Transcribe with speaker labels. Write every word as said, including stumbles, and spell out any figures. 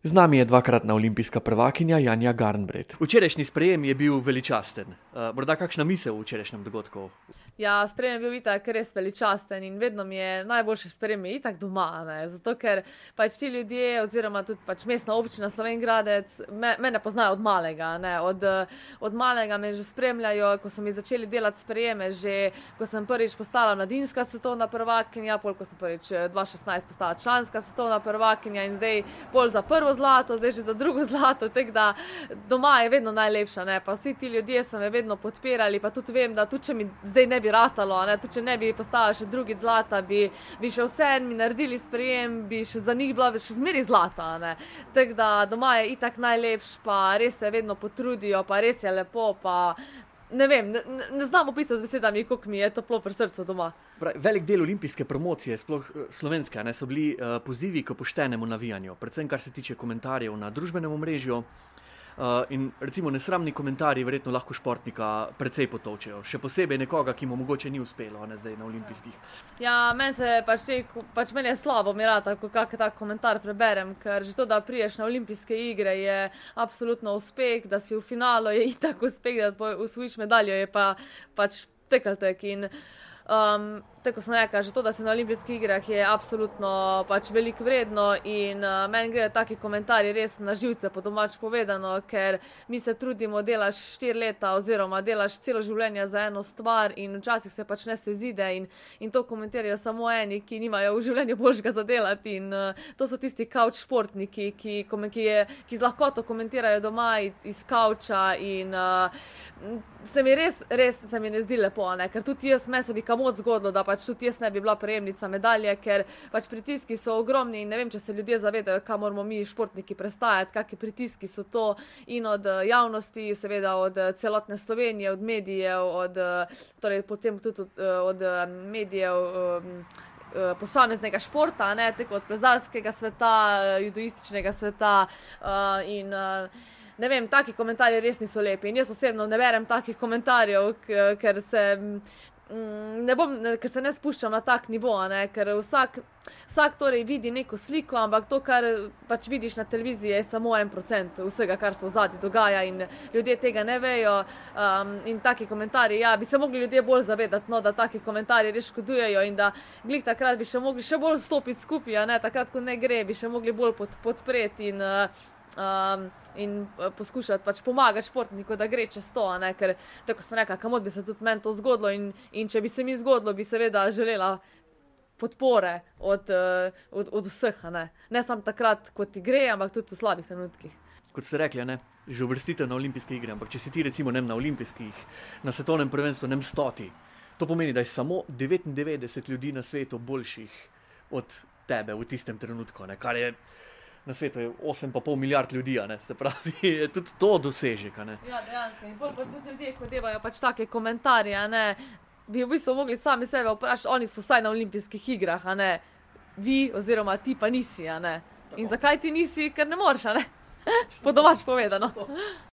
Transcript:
Speaker 1: Z nami je dvakratna olimpijska prvakinja Janja Garnbret. Včerajšnji sprejem je bil veličasten. Uh, morda kakšna misel v včerajšnjem dogodku?
Speaker 2: Ja, sprejem je bil itak res veličasten in vedno mi je najboljše sprejem je itak doma, ne? Zato ker pač ti ljudje oziroma tudi pač mestna občina Slovenj Gradec me, me ne poznajo od malega, ne? Od, od malega me že spremljajo, ko so mi začeli delati sprejeme, že ko sem prvič postala mladinska svetovna prvakinja, pol ko sem prvič dva tisoč šestnajst postala članska svetovna prvakinja in zdaj pol za prvo zlato, zdaj že za drugo zlato, tako da doma je vedno najlepša, ne? Pa vsi ti ljudje so me vedno podpirali, pa tudi vem, da tudi če mi zdaj ne bi ratalo, ne? Tudi če ne bi postala še drugi zlata, bi, bi še vseeno mi naredili sprejem, bi še za njih bila še zmeri zlata, ne? Tako da doma je itak najlepš, pa res se vedno potrudijo, pa res je lepo, pa ne vem, ne, ne znam opisati z besedami, koliko mi je toplo pri srcu doma.
Speaker 1: Velik del olimpijske promocije, sploh slovenske, ne, so bili uh, pozivi k poštenemu navijanju, predvsem kar se tiče komentarjev na družbenem omrežju. Uh, in recimo nesramni komentarji verjetno lahko športnika precej potovčejo, še posebej nekoga, ki mu mogoče ni uspelo, ne, zdaj na olimpijskih.
Speaker 2: Ja, meni se pač, te, pač meni je slabo, mi rata, ko kak tak komentar preberem, ker že to, da priješ na olimpijske igre, je absolutno uspeh, da si v finalu je itak uspeh, da osvojiš medaljo, je pa pač tekeltek in um, tako sem rekla, že to, da si na olimpijskih igrah je absolutno pač veliko vredno in uh, meni gre taki komentarji res na živce, po domač povedano, ker mi se trudimo, delaš štiri leta oziroma delaš celo življenje za eno stvar in včasih se pač ne se zide in, in to komentirajo samo eni, ki nimajo v življenju boljšega za delati in uh, to so tisti kavč športniki, ki, ki, je, ki z lahkoto komentirajo doma iz, iz kavča in uh, se mi res, res se mi ne zdi lepo, ne? Ker tudi jaz, meni se bi kamot zgodilo, da pač tudi jaz ne bi bila prejemnica medalje, ker pač pritiski so ogromni in ne vem, če se ljudje zavedajo, kaj moramo mi športniki prestajati, kakšni pritiski so to in od javnosti, seveda od celotne Slovenije, od medijev, od, torej potem tudi od, od medijev posameznega športa, ne, tako od plezalskega sveta, judoističnega sveta in ne vem, taki komentarji res niso lepi in jaz osebno ne berem takih komentarjev, ker se ne bom, ker se ne spuščam na tak nivo, ne, ker vsak, vsak torej vidi neko sliko, ampak to, kar pač vidiš na televiziji, je samo en procent vsega, kar se v zadnji dogaja in ljudje tega ne vejo um, in taki komentarji, ja, bi se mogli ljudje bolj zavedati, no, da taki komentarji res škodujejo in da glih takrat bi še mogli še bolj stopiti skupaj, ne, takrat, ko ne gre, bi še mogli bolj pod, podpreti in Um, in poskušati pač pomagati športniku, da gre čez to, ne? Ker tako sem rekla, kamot bi se tudi meni to zgodilo in, in če bi se mi zgodilo, bi seveda želela podpore od, od, od vseh, ne, ne samo takrat, ko ti gre, ampak tudi v slabih trenutkih.
Speaker 1: Kot ste rekli, ne, že uvrstitev na olimpijske igre, ampak če si ti recimo nem na olimpijskih, na svetovnem prvenstvu nem stoti, to pomeni, da je samo devetindevetdeset ljudi na svetu boljših od tebe v tistem trenutku, ne, kar je na svetu je osem pa pol milijard ljudi, ne, se pravi, je tudi to dosežek, ne.
Speaker 2: Ja, dejansko, in bolj pač tudi ljudje, ko devajo pač take komentarje, ne, bi v bistvu mogli sami sebe vprašati, oni so vsaj na olimpijskih igrah, a ne, vi oziroma ti pa nisi, a ne. In zakaj ti nisi, ker ne moreš, a ne, po domač povedano.